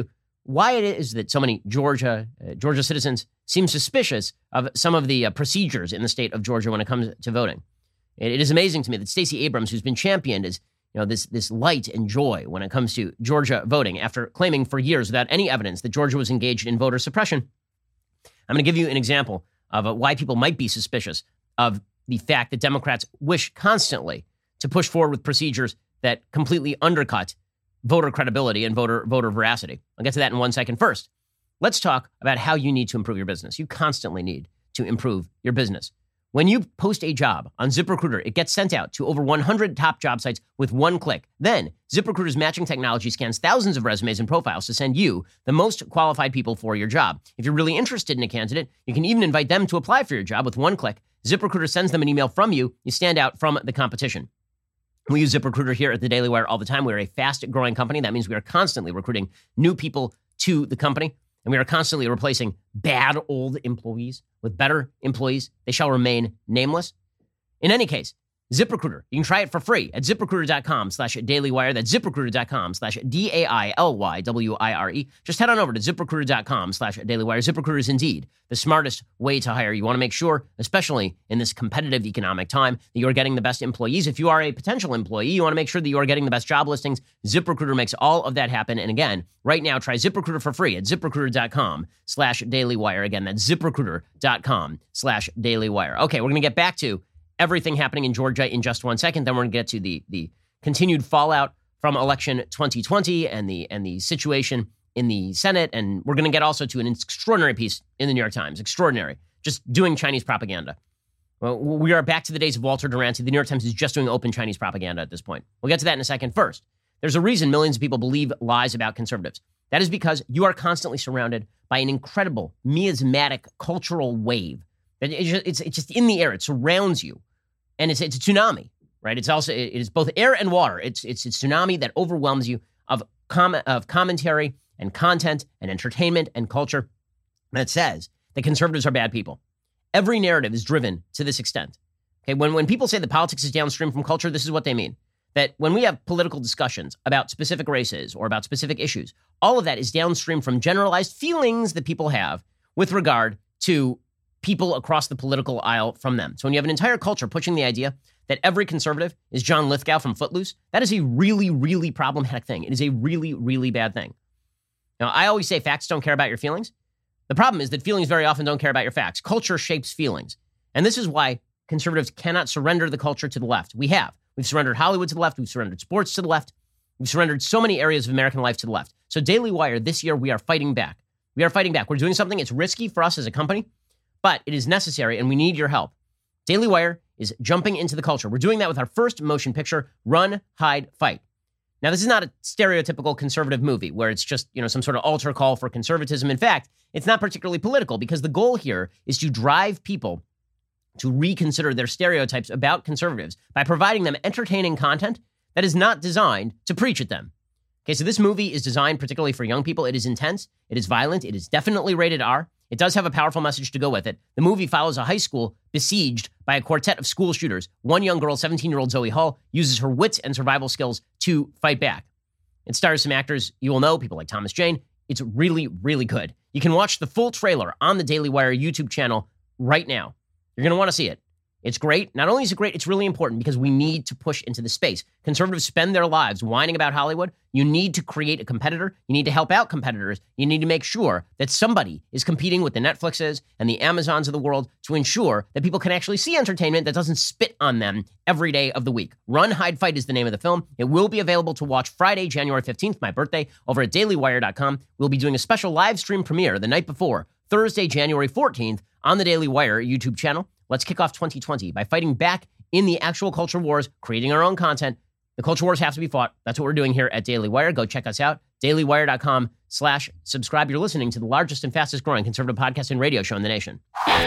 Speaker 1: why it is that so many Georgia uh, Georgia citizens seem suspicious of some of the uh, procedures in the state of Georgia when it comes to voting. It, it is amazing to me that Stacey Abrams, who's been championed as you know this this light and joy when it comes to Georgia voting, after claiming for years without any evidence that Georgia was engaged in voter suppression. I'm going to give you an example of uh, why people might be suspicious of the fact that Democrats wish constantly to push forward with procedures that completely undercut voter credibility and voter voter veracity. I'll get to that in one second. First, let's talk about how you need to improve your business. You constantly need to improve your business. When you post a job on ZipRecruiter, it gets sent out to over one hundred top job sites with one click. Then, ZipRecruiter's matching technology scans thousands of resumes and profiles to send you the most qualified people for your job. If you're really interested in a candidate, you can even invite them to apply for your job with one click. ZipRecruiter sends them an email from you. You stand out from the competition. We use ZipRecruiter here at the Daily Wire all the time. We're a fast-growing company. That means we are constantly recruiting new people to the company, and we are constantly replacing bad old employees with better employees. They shall remain nameless. In any case, ZipRecruiter, you can try it for free at ZipRecruiter.com slash DailyWire. That's ZipRecruiter.com slash D A I L Y W I R E. Just head on over to ZipRecruiter.com slash DailyWire. ZipRecruiter is indeed the smartest way to hire. You want to make sure, especially in this competitive economic time, that you are getting the best employees. If you are a potential employee, you want to make sure that you are getting the best job listings. ZipRecruiter makes all of that happen. And again, right now, try ZipRecruiter for free at ZipRecruiter.com slash DailyWire. Again, that's ZipRecruiter.com slash DailyWire. Okay, we're going to get back to everything happening in Georgia in just one second. Then we're going to get to the the continued fallout from election twenty twenty and the and the situation in the Senate. And we're going to get also to an extraordinary piece in the New York Times. Extraordinary. Just doing Chinese propaganda. Well, we are back to the days of Walter Duranty. The New York Times is just doing open Chinese propaganda at this point. We'll get to that in a second. First, there's a reason millions of people believe lies about conservatives. That is because you are constantly surrounded by an incredible miasmatic cultural wave. It's just, it's, it's just in the air. It surrounds you. And it's, it's a tsunami, right? It's also, it is both air and water. It's, it's a tsunami that overwhelms you of, com- of commentary and content and entertainment and culture that says that conservatives are bad people. Every narrative is driven to this extent. Okay, when, when people say that politics is downstream from culture, this is what they mean. That when we have political discussions about specific races or about specific issues, all of that is downstream from generalized feelings that people have with regard to people across the political aisle from them. So when you have an entire culture pushing the idea that every conservative is John Lithgow from Footloose, that is a really, really problematic thing. It is a really, really bad thing. Now, I always say facts don't care about your feelings. The problem is that feelings very often don't care about your facts. Culture shapes feelings. And this is why conservatives cannot surrender the culture to the left. We have. We've surrendered Hollywood to the left. We've surrendered sports to the left. We've surrendered so many areas of American life to the left. So Daily Wire, this year, we are fighting back. We are fighting back. We're doing something. It's risky for us as a company, but it is necessary, and we need your help. Daily Wire is jumping into the culture. We're doing that with our first motion picture, Run, Hide, Fight. Now, this is not a stereotypical conservative movie where it's just, you know, some sort of altar call for conservatism. In fact, it's not particularly political because the goal here is to drive people to reconsider their stereotypes about conservatives by providing them entertaining content that is not designed to preach at them. Okay, so this movie is designed particularly for young people. It is intense. It is violent. It is definitely rated R. It does have a powerful message to go with it. The movie follows a high school besieged by a quartet of school shooters. One young girl, seventeen-year-old Zoe Hall, uses her wits and survival skills to fight back. It stars some actors you will know, people like Thomas Jane. It's really, really good. You can watch the full trailer on the Daily Wire YouTube channel right now. You're going to want to see it. It's great. Not only is it great, it's really important because we need to push into the space. Conservatives spend their lives whining about Hollywood. You need to create a competitor. You need to help out competitors. You need to make sure that somebody is competing with the Netflixes and the Amazons of the world to ensure that people can actually see entertainment that doesn't spit on them every day of the week. Run, Hide, Fight is the name of the film. It will be available to watch Friday, January fifteenth, my birthday, over at daily wire dot com. We'll be doing a special live stream premiere the night before, Thursday, January fourteenth, on the Daily Wire YouTube channel. Let's kick off twenty twenty by fighting back in the actual culture wars, creating our own content. The culture wars have to be fought. That's what we're doing here at Daily Wire. Go check us out, dailywire.com slash subscribe. You're listening to the largest and fastest growing conservative podcast and radio show in the nation.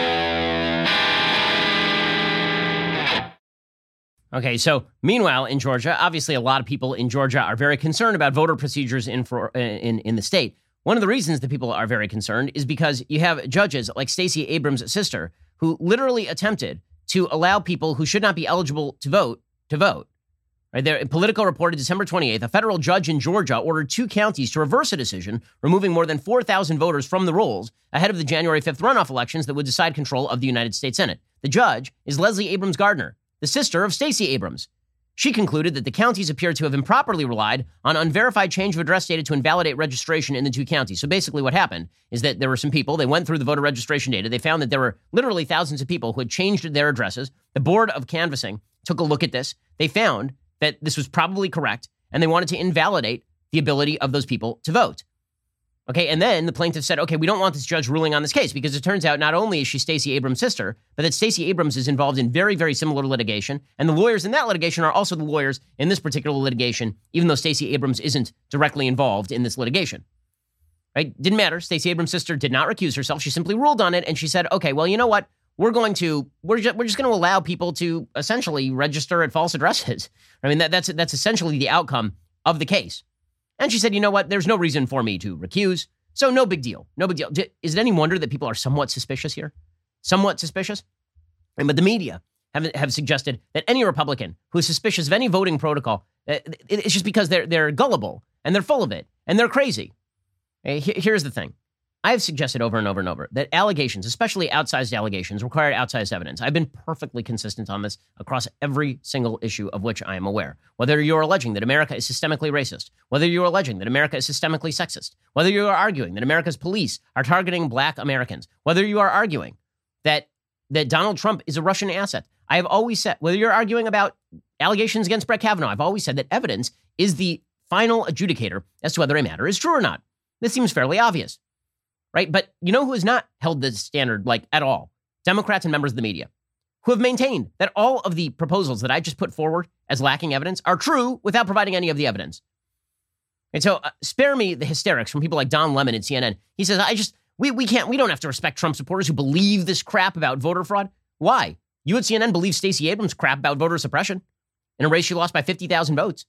Speaker 1: Okay, so meanwhile in Georgia, obviously a lot of people in Georgia are very concerned about voter procedures in, for, in, in the state. One of the reasons that people are very concerned is because you have judges like Stacey Abrams' sister who literally attempted to allow people who should not be eligible to vote to vote. Right there, Politico reported December twenty-eighth, a federal judge in Georgia ordered two counties to reverse a decision, removing more than four thousand voters from the rolls ahead of the January fifth runoff elections that would decide control of the United States Senate. The judge is Leslie Abrams Gardner, the sister of Stacey Abrams. She concluded that the counties appear to have improperly relied on unverified change of address data to invalidate registration in the two counties. So basically what happened is that there were some people, they went through the voter registration data. They found that there were literally thousands of people who had changed their addresses. The board of canvassing took a look at this. They found that this was probably correct, and they wanted to invalidate the ability of those people to vote. Okay, and then the plaintiff said, okay, we don't want this judge ruling on this case because it turns out not only is she Stacey Abrams' sister, but that Stacey Abrams is involved in very, very similar litigation, and the lawyers in that litigation are also the lawyers in this particular litigation, even though Stacey Abrams isn't directly involved in this litigation. Right? Didn't matter. Stacey Abrams' sister did not recuse herself. She simply ruled on it, and she said, okay, well, you know what? We're going to, we're just, we're just going to allow people to essentially register at false addresses. I mean, that, that's, that's essentially the outcome of the case. And she said, you know what? There's no reason for me to recuse. So no big deal. No big deal. Is it any wonder that people are somewhat suspicious here? Somewhat suspicious? And but the media have, have suggested that any Republican who is suspicious of any voting protocol, it's just because they're, they're gullible and they're full of it and they're crazy. Here's the thing. I have suggested over and over and over that allegations, especially outsized allegations, require outsized evidence. I've been perfectly consistent on this across every single issue of which I am aware. Whether you're alleging that America is systemically racist, whether you're alleging that America is systemically sexist, whether you are arguing that America's police are targeting black Americans, whether you are arguing that, that Donald Trump is a Russian asset, I have always said, whether you're arguing about allegations against Brett Kavanaugh, I've always said that evidence is the final adjudicator as to whether a matter is true or not. This seems fairly obvious. Right? But you know who has not held this standard like at all? Democrats and members of the media who have maintained that all of the proposals that I just put forward as lacking evidence are true without providing any of the evidence. And so uh, spare me the hysterics from people like Don Lemon at C N N. He says, I just, we, we can't, we don't have to respect Trump supporters who believe this crap about voter fraud. Why? You at C N N believe Stacey Abrams crap about voter suppression in a race she lost by fifty thousand votes.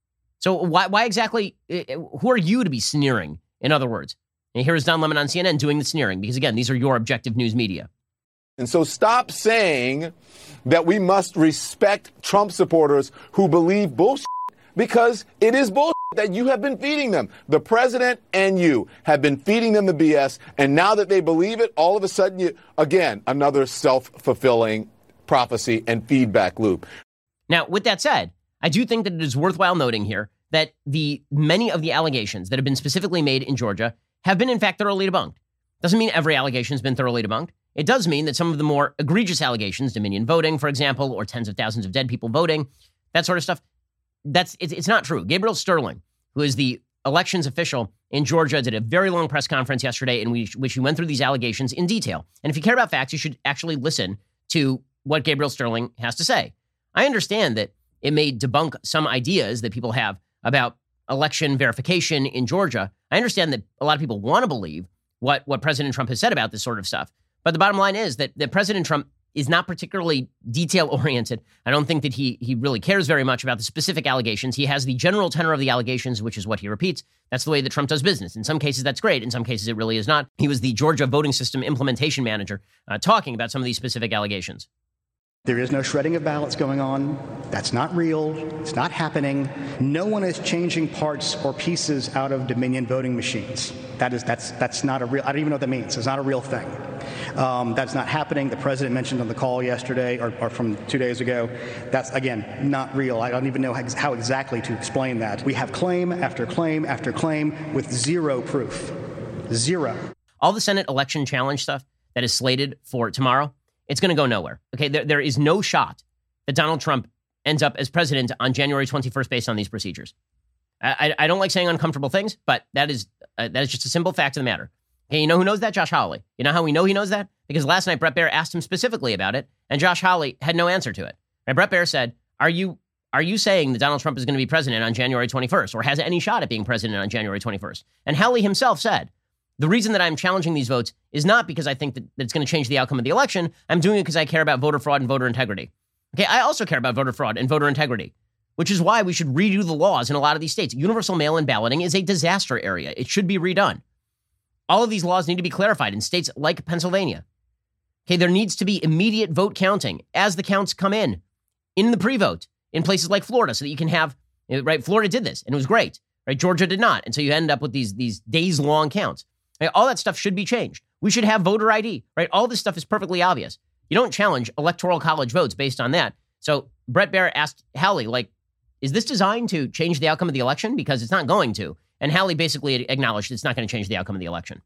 Speaker 1: So why, why exactly, uh, who are you to be sneering, in other words? And here's Don Lemon on C N N doing the sneering, because again, these are your objective news media.
Speaker 10: And so stop saying that we must respect Trump supporters who believe bullshit, because it is bullshit that you have been feeding them. The president and you have been feeding them the B S. And now that they believe it, all of a sudden, you, again, another self-fulfilling prophecy and feedback loop.
Speaker 1: Now, with that said, I do think that it is worthwhile noting here that the many of the allegations that have been specifically made in Georgia have been, in fact, thoroughly debunked. Doesn't mean every allegation has been thoroughly debunked. It does mean that some of the more egregious allegations, Dominion voting, for example, or tens of thousands of dead people voting, that sort of stuff, that's it's, it's not true. Gabriel Sterling, who is the elections official in Georgia, did a very long press conference yesterday in which, which he went through these allegations in detail. And if you care about facts, you should actually listen to what Gabriel Sterling has to say. I understand that it may debunk some ideas that people have about election verification in Georgia. I understand that a lot of people want to believe what, what President Trump has said about this sort of stuff. But the bottom line is that, that President Trump is not particularly detail-oriented. I don't think that he he really cares very much about the specific allegations. He has the general tenor of the allegations, which is what he repeats. That's the way that Trump does business. In some cases, that's great. In some cases, it really is not. He was the Georgia voting system implementation manager uh, talking about some of these specific allegations.
Speaker 11: There is no shredding of ballots going on. That's not real. It's not happening. No one is changing parts or pieces out of Dominion voting machines. That is, that's, that's not a real, I don't even know what that means. It's not a real thing. Um, that's not happening. The president mentioned on the call yesterday, or, or from two days ago, that's, again, not real. I don't even know how, how exactly to explain that. We have claim after claim after claim with zero proof. Zero.
Speaker 1: All the Senate election challenge stuff that is slated for tomorrow, it's going to go nowhere. Okay, there, there is no shot that Donald Trump ends up as president on January twenty-first based on these procedures. I, I, I don't like saying uncomfortable things, but that is uh, that is just a simple fact of the matter. Okay, you know who knows that? Josh Hawley. You know how we know he knows that? Because last night Bret Baier asked him specifically about it, and Josh Hawley had no answer to it. And Bret Baier said, "Are you are you saying that Donald Trump is going to be president on January twenty-first, or has any shot at being president on January twenty-first?" And Hawley himself said, "The reason that I'm challenging these votes is not because I think that, that it's going to change the outcome of the election. I'm doing it because I care about voter fraud and voter integrity." Okay, I also care about voter fraud and voter integrity, which is why we should redo the laws in a lot of these states. Universal mail-in balloting is a disaster area. It should be redone. All of these laws need to be clarified in states like Pennsylvania. Okay, there needs to be immediate vote counting as the counts come in, in the pre-vote, in places like Florida so that you can have, right? Florida did this and it was great, right? Georgia did not. And so you end up with these, these days long counts. Right? All that stuff should be changed. We should have voter I D, right? All this stuff is perfectly obvious. You don't challenge electoral college votes based on that. So Bret Baier asked Hallie, like, is this designed to change the outcome of the election? Because it's not going to. And Hallie basically acknowledged it's not going to change the outcome of the election.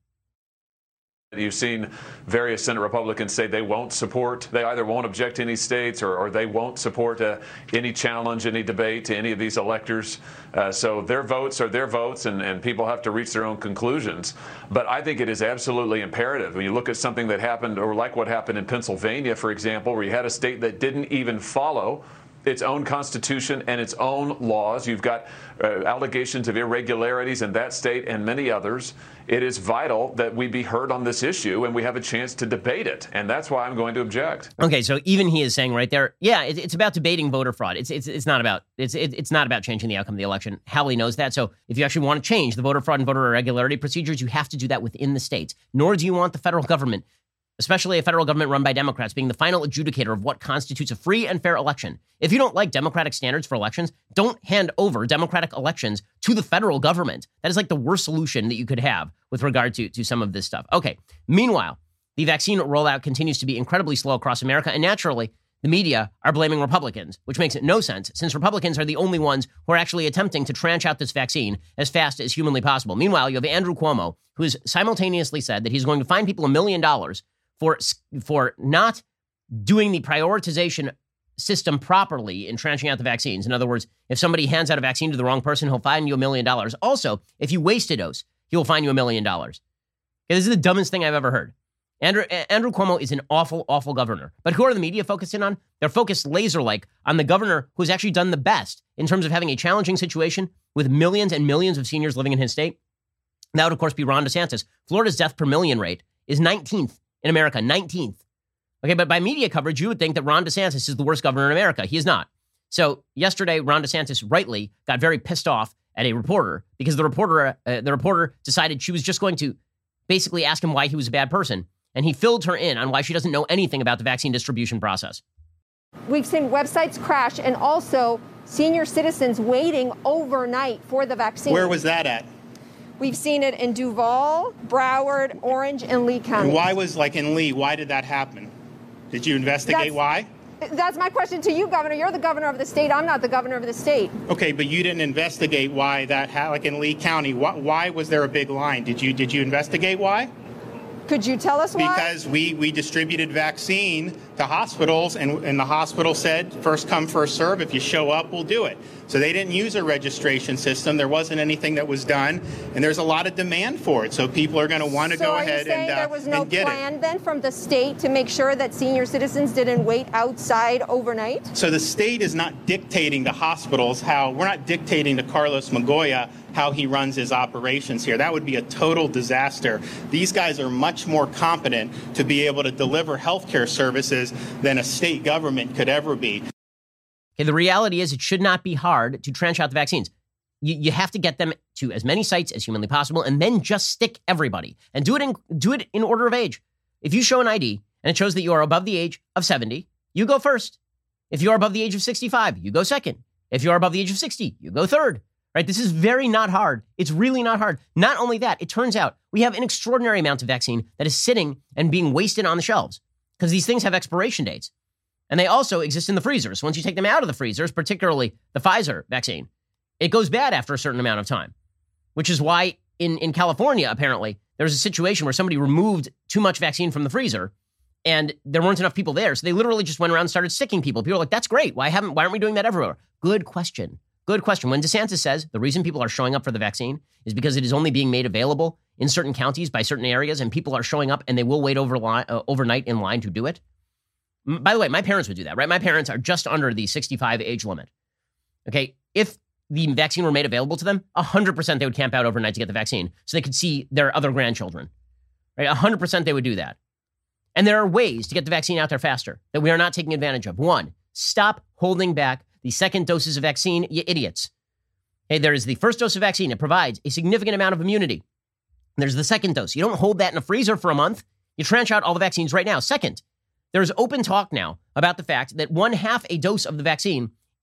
Speaker 12: You've seen various Senate Republicans say they won't support, they either won't object to any states or, or they won't support uh, any challenge, any debate to any of these electors. Uh, so their votes are their votes, and, and people have to reach their own conclusions. But I think it is absolutely imperative. When you look at something that happened, or like what happened in Pennsylvania, for example, where you had a state that didn't even follow its own constitution and its own laws. You've got uh, allegations of irregularities in that state and many others. It is vital that we be heard on this issue and we have a chance to debate it. And that's why I'm going to object.
Speaker 1: Okay, so even he is saying right there, yeah, it, it's about debating voter fraud. It's it's it's not about it's it, it's not about changing the outcome of the election. Hallie knows that. So if you actually want to change the voter fraud and voter irregularity procedures, you have to do that within the states. Nor do you want the federal government, especially a federal government run by Democrats, being the final adjudicator of what constitutes a free and fair election. If you don't like democratic standards for elections, don't hand over democratic elections to the federal government. That is like the worst solution that you could have with regard to, to some of this stuff. Okay. Meanwhile, the vaccine rollout continues to be incredibly slow across America, and naturally, the media are blaming Republicans, which makes no sense since Republicans are the only ones who are actually attempting to tranche out this vaccine as fast as humanly possible. Meanwhile, you have Andrew Cuomo, who has simultaneously said that he's going to fine people a million dollars for for not doing the prioritization system properly in tranching out the vaccines. In other words, if somebody hands out a vaccine to the wrong person, he'll fine you a million dollars. Also, if you waste a dose, he'll fine you a million dollars. Okay, this is the dumbest thing I've ever heard. Andrew, Andrew Cuomo is an awful, awful governor. But who are the media focusing on? They're focused laser-like on the governor who's actually done the best in terms of having a challenging situation with millions and millions of seniors living in his state. That would, of course, be Ron DeSantis. Florida's death per million rate is nineteenth in America, nineteenth. Okay, but by media coverage, you would think that Ron DeSantis is the worst governor in America. He is not. So yesterday, Ron DeSantis rightly got very pissed off at a reporter because the reporter, uh, the reporter decided she was just going to basically ask him why he was a bad person. And he filled her in on why she doesn't know anything about the vaccine distribution process.
Speaker 13: We've seen websites crash and also senior citizens waiting overnight for the vaccine.
Speaker 14: Where was that at?
Speaker 13: We've seen it in Duval, Broward, Orange, and Lee County.
Speaker 14: And why was, like in Lee, why did that happen? Did you investigate
Speaker 13: that's,
Speaker 14: why?
Speaker 13: That's my question to you, Governor. You're the governor of the state. I'm not the governor of the state.
Speaker 14: Okay, but you didn't investigate why that, like in Lee County, why, why was there a big line? Did you did you investigate why?
Speaker 13: Could you tell us why?
Speaker 14: Because we, we distributed vaccine to hospitals, and, and the hospital said, first come, first serve. If you show up, we'll do it. So they didn't use a registration system. There wasn't anything that was done, and there's a lot of demand for it. So people are going to want to
Speaker 13: so
Speaker 14: go ahead and, uh,
Speaker 13: there was no
Speaker 14: and get
Speaker 13: plan
Speaker 14: it.
Speaker 13: then from the state to make sure that senior citizens didn't wait outside overnight?
Speaker 14: So the state is not dictating to hospitals how, we're not dictating to Carlos Magoya how he runs his operations here. That would be a total disaster. These guys are much more competent to be able to deliver healthcare services than a state government could ever be.
Speaker 1: Okay, the reality is it should not be hard to tranche out the vaccines. You, you have to get them to as many sites as humanly possible and then just stick everybody and do it in do it in order of age. If you show an I D and it shows that you are above the age of seventy, you go first. If you are above the age of sixty-five, you go second. If you are above the age of sixty, you go third. Right? This is very not hard. It's really not hard. Not only that, it turns out we have an extraordinary amount of vaccine that is sitting and being wasted on the shelves because these things have expiration dates. And they also exist in the freezers. Once you take them out of the freezers, particularly the Pfizer vaccine, it goes bad after a certain amount of time, which is why in, in California, apparently, there was a situation where somebody removed too much vaccine from the freezer and there weren't enough people there. So they literally just went around and started sicking people. People are like, that's great. Why haven't, why aren't we doing that everywhere? Good question. Good question. When DeSantis says the reason people are showing up for the vaccine is because it is only being made available in certain counties by certain areas and people are showing up and they will wait over line, uh, overnight in line to do it. M- by the way, my parents would do that, right? My parents are just under the sixty-five age limit. Okay. If the vaccine were made available to them, one hundred percent they would camp out overnight to get the vaccine so they could see their other grandchildren, right? one hundred percent they would do that. And there are ways to get the vaccine out there faster that we are not taking advantage of. One, stop holding back the second doses of vaccine, you idiots. Hey, there is the first dose of vaccine. It provides a significant amount of immunity. There's the second dose. You don't hold that in a freezer for a month. You tranche out all the vaccines right now. Second, there's open talk now about the fact that one half a dose of the vaccine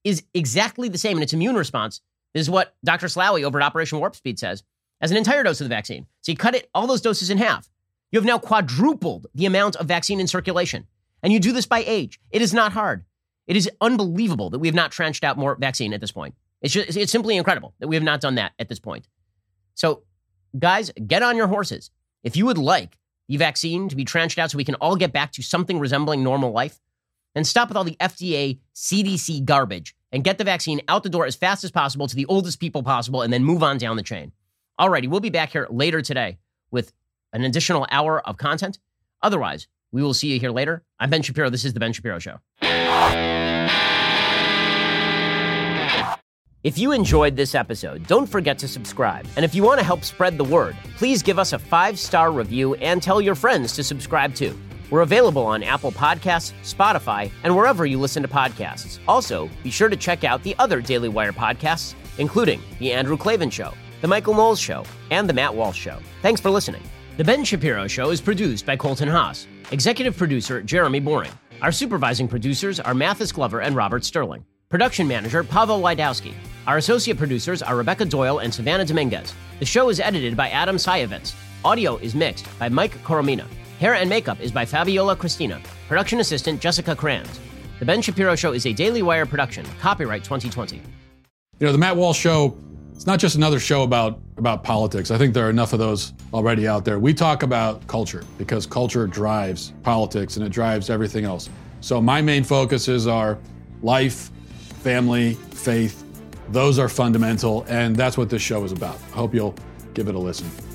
Speaker 1: is exactly the same in its immune response. This is what Doctor Slaoui over at Operation Warp Speed says, as an entire dose of the vaccine. So you cut it, all those doses in half. You have now quadrupled the amount of vaccine in circulation. And you do this by age. It is not hard. It is unbelievable that we have not trenched out more vaccine at this point. It's just, it's simply incredible that we have not done that at this point. So, guys, get on your horses. If you would like the vaccine to be trenched out so we can all get back to something resembling normal life, then stop with all the F D A, C D C garbage and get the vaccine out the door as fast as possible to the oldest people possible and then move on down the chain. Alrighty, we'll be back here later today with an additional hour of content. Otherwise, we will see you here later. I'm Ben Shapiro. This is The Ben Shapiro Show. If you enjoyed this episode, don't forget to subscribe. And if you want to help spread the word, please give us a five-star review and tell your friends to subscribe too. We're available on Apple Podcasts, Spotify, and wherever you listen to podcasts. Also, be sure to check out the other Daily Wire podcasts, including The Andrew Klavan Show, The Michael Knowles Show, and The Matt Walsh Show. Thanks for listening. The Ben Shapiro Show is produced by Colton Haas. Executive producer, Jeremy Boring. Our supervising producers are Mathis Glover and Robert Sterling. Production manager, Pavel Wydowski. Our associate producers are Rebecca Doyle and Savannah Dominguez. The show is edited by Adam Sayevitz. Audio is mixed by Mike Coromina. Hair and makeup is by Fabiola Cristina. Production assistant, Jessica Kranz. The Ben Shapiro Show is a Daily Wire production. Copyright twenty twenty.
Speaker 15: You know, the Matt Walsh Show, it's not just another show about, about politics. I think there are enough of those already out there. We talk about culture because culture drives politics and it drives everything else. So my main focuses are life, family, faith. Those are fundamental, and that's what this show is about. I hope you'll give it a listen.